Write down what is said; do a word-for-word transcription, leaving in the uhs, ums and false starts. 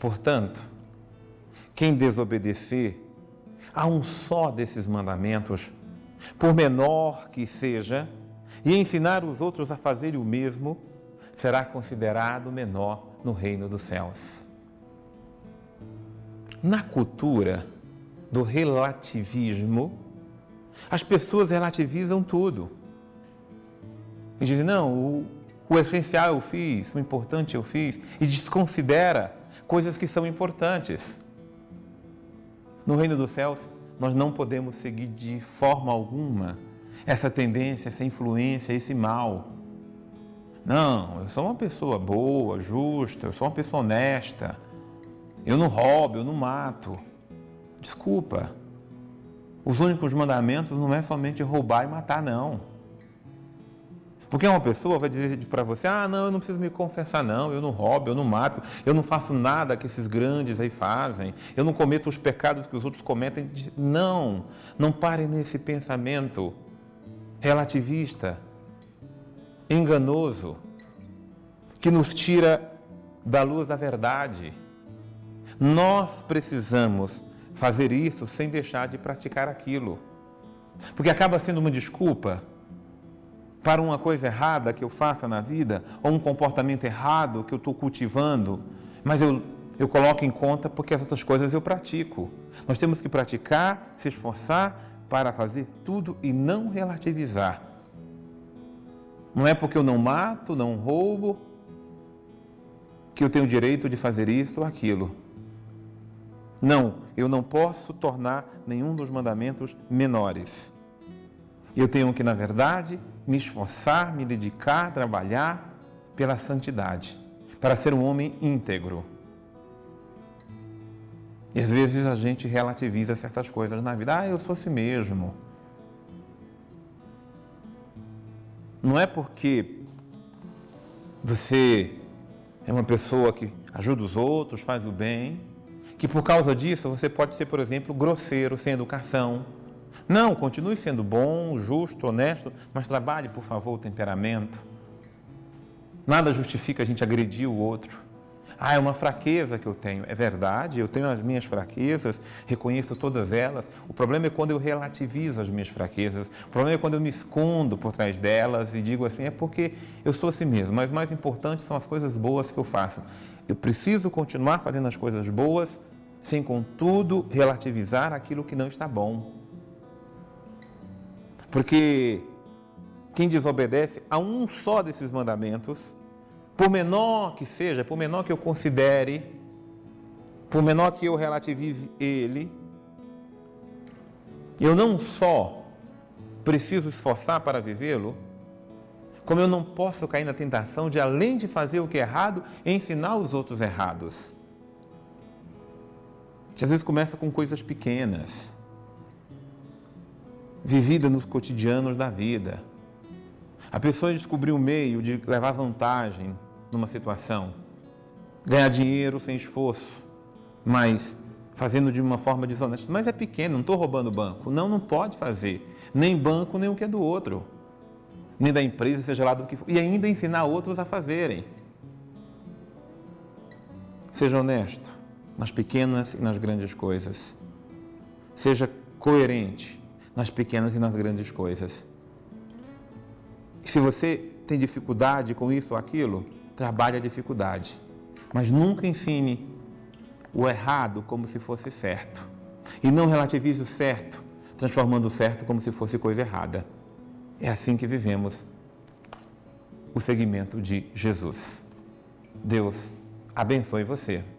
Portanto, quem desobedecer a um só desses mandamentos, por menor que seja, e ensinar os outros a fazerem o mesmo, será considerado menor no reino dos céus. Na cultura do relativismo, as pessoas relativizam tudo. E dizem, não, o, o essencial eu fiz, o importante eu fiz, e desconsidera coisas que são importantes. No reino dos céus, nós não podemos seguir de forma alguma essa tendência, essa influência, esse mal. Não, eu sou uma pessoa boa, justa, eu sou uma pessoa honesta, eu não roubo, eu não mato. Desculpa, os únicos mandamentos não é somente roubar e matar, não. Porque uma pessoa vai dizer para você, ah, não, eu não preciso me confessar, não, eu não roubo, eu não mato, eu não faço nada que esses grandes aí fazem, eu não cometo os pecados que os outros cometem. Não, não pare nesse pensamento relativista, enganoso, que nos tira da luz da verdade. Nós precisamos fazer isso sem deixar de praticar aquilo, porque acaba sendo uma desculpa para uma coisa errada que eu faça na vida, ou um comportamento errado que eu estou cultivando, mas eu, eu coloco em conta porque as outras coisas eu pratico. Nós temos que praticar, se esforçar para fazer tudo e não relativizar. Não é porque eu não mato, não roubo, que eu tenho o direito de fazer isso ou aquilo. Não, eu não posso tornar nenhum dos mandamentos menores. Eu tenho que, na verdade, me esforçar, me dedicar, trabalhar pela santidade, para ser um homem íntegro. E às vezes a gente relativiza certas coisas na vida. Ah, eu sou assim mesmo. Não é porque você é uma pessoa que ajuda os outros, faz o bem, que por causa disso você pode ser, por exemplo, grosseiro, sem educação. Não, continue sendo bom, justo, honesto, mas trabalhe, por favor, o temperamento. Nada justifica a gente agredir o outro. Ah, é uma fraqueza que eu tenho. É verdade, eu tenho as minhas fraquezas, reconheço todas elas. O problema é quando eu relativizo as minhas fraquezas. O problema é quando eu me escondo por trás delas e digo assim, é porque eu sou assim mesmo. Mas o mais importante são as coisas boas que eu faço. Eu preciso continuar fazendo as coisas boas, sem, contudo, relativizar aquilo que não está bom. Porque quem desobedece a um só desses mandamentos, por menor que seja, por menor que eu considere, por menor que eu relativize ele, eu não só preciso esforçar para vivê-lo, como eu não posso cair na tentação de, além de fazer o que é errado, ensinar os outros errados. Que às vezes começa com coisas pequenas, vivida nos cotidianos da vida. A pessoa descobriu um meio de levar vantagem numa situação, ganhar dinheiro sem esforço, mas fazendo de uma forma desonesta. Mas é pequeno, não estou roubando banco. Não, não pode fazer. Nem banco, nem o que é do outro. Nem da empresa, seja lá do que for. E ainda ensinar outros a fazerem. Seja honesto nas pequenas e nas grandes coisas. Seja coerente nas pequenas e nas grandes coisas. E se você tem dificuldade com isso ou aquilo, trabalhe a dificuldade. Mas nunca ensine o errado como se fosse certo. E não relativize o certo, transformando o certo como se fosse coisa errada. É assim que vivemos o seguimento de Jesus. Deus abençoe você.